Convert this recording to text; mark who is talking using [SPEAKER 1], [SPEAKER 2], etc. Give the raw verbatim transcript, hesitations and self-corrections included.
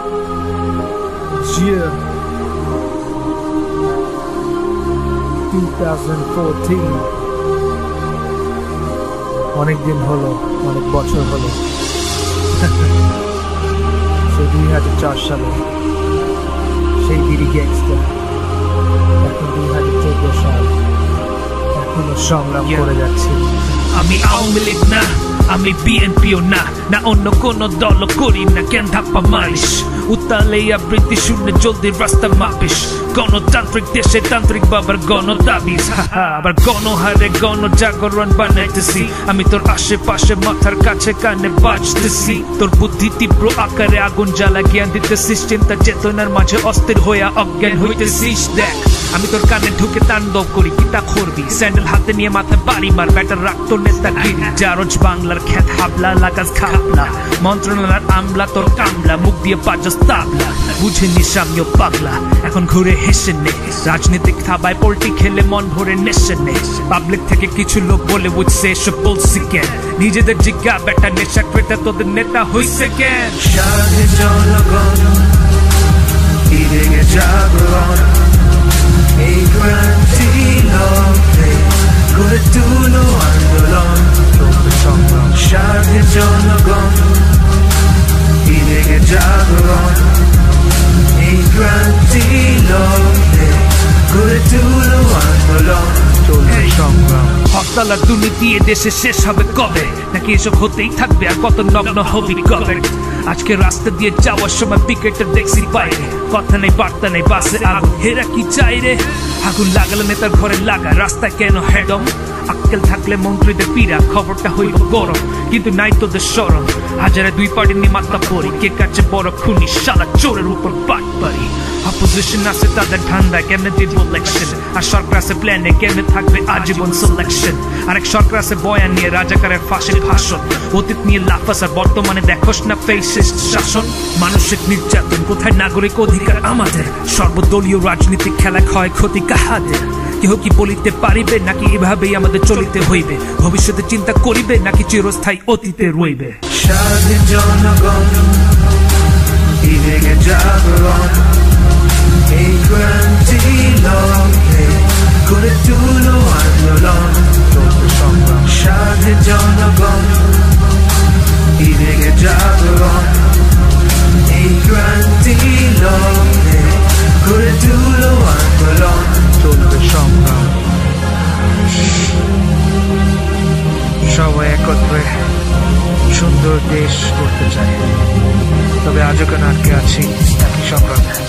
[SPEAKER 1] year twenty fourteen অনেক দিন হলো, অনেক বছর হলো। সে দুই হাজার চার সালে সেই বিড়ি গ্যাংস্টার, এখন দুই হাজার চোদ্দ সাল, এখনো সংগ্রাম করে যাচ্ছে।
[SPEAKER 2] আমি আওয়ামী লীগ না, আমি বিএনপিও না, না অন্য কোন দল করি না কেন ধাপ্পা মারিস। উত্তালে আবৃত্তি শূন্য জলদি রাস্তা মাপিস। গণতান্ত্রিক দেশে তান্ত্রিক বাবার গণদাবিস, আবার গণহারে গণজাগরণ বানাইতেছি। আমি তোর আশেপাশে মাথার কাছে কানে বাজতেছি। তোর বুদ্ধি তীব্র আকারে আগুন জ্বালা জ্ঞান দিতেছিস, চিন্তা চেতনার মাঝে অস্থির হইয়া অজ্ঞান হইতেছিস। দেখ আমি তোর কানে ঢুকে তাণ্ডব করি, কিতা করবি? স্যান্ডেল হাতে নিয়ে মাথায় বাড়ি মার, ব্যাটার রাখতো নেতাগিরি। জারজ বাংলার খ্যাত হাবলা লাগাস খাবলা, মন্ত্রণালয়ের আমলা তোর কামলা, মুখ দিয়ে পাজস তাবলা। বুঝে নিস আমিও পাগলা, এখন ঘুরে হেসে নে। রাজনীতিক থাবায় পোল্টি খেলে মন ভরে নেশে নে। পাবলিক থেকে কিছু লোক বলে বুঝছে এসব বলছি কেন, নিজেদের জিজ্ঞা বেটা নেশা ক্রেতা তোদের নেতা হইছে কেন?
[SPEAKER 3] সাধে জনগণ ফিরে গে জাগরণ, এই ক্রান্তি লক্ষ্যে গড়ে তুলো আন্দোলন। সাধে জনগণ ফিরে গে জাগরণ, এই ক্রান্তি লক্ষ্যে গড়ে তুলো আন্দোলন।
[SPEAKER 1] চলবে সংগ্রাম।
[SPEAKER 2] হরতাল আর দুর্নীতি এ দেশে শেষ হবে কবে? নাকি এসব হতেই থাকবে আর কত নগ্ন হবি কবে? আজকে রাস্তা দিয়ে যাওয়ার সময় পিকেটের দেখছি বাইরে, কথা নেই বার্তা নেই, বাসে আগুন। হেরা কি চাই রে? আগুন লাগালে নেতার ঘরে লাগা, রাস্তায় কেন হেডম? আক্কেল থাকলে মন্ত্রীদের পীড়া, খবরটা হইব গরম, কিন্তু নাই তোদের সরম। হাজারে দুই পার্টি নিয়ে মাথা পড়ি, কে কাছে বড় খুনি শালা চোরের উপর বাট পারি। অপোজিশন আছে তাদের ঠান্ডায়, কেমনে দিব ইলেকশন? আর সরকার আছে প্ল্যানে, কেমনে থাকবে আজীবন সিলেকশন? আরেক সরকার আছে বয়ান নিয়ে, রাজাকারের ফাঁসির ভাষণ। অতীত নিয়ে লাফাস আর বর্তমানে দেখোস না ফেসিস্ট শাসন। মানসিক নির্যাতন কোথায়, নাগরিক অধিকার আমাদের? সর্বদলীয় রাজনীতিক খেলা ক্ষয়ক্ষতি কাহাদের? কেহ কি বলিতে পারিবে নাকি এভাবেই আমাদের চলিতে হইবে? ভবিষ্যতে চিন্তা করিবে নাকি চিরস্থায়ী অতীতে রইবে?
[SPEAKER 3] স্বাধীন জনগণ ফিরে গে জাগরণ, এই ক্রান্তি লক্ষ্যে গড়ে তুলো আন্দোলন। স্বাধীন জনগণ ফিরে গে জাগরণ, এই ক্রান্তি লক্ষ্যে গড়ে তুলো আন্দোলন।
[SPEAKER 1] চলবে সংগ্রাম। সবাই একত্রে সুন্দর দেশ করতে চায়, তবে আজও কেন আটকে আছি একই সংগ্রামে।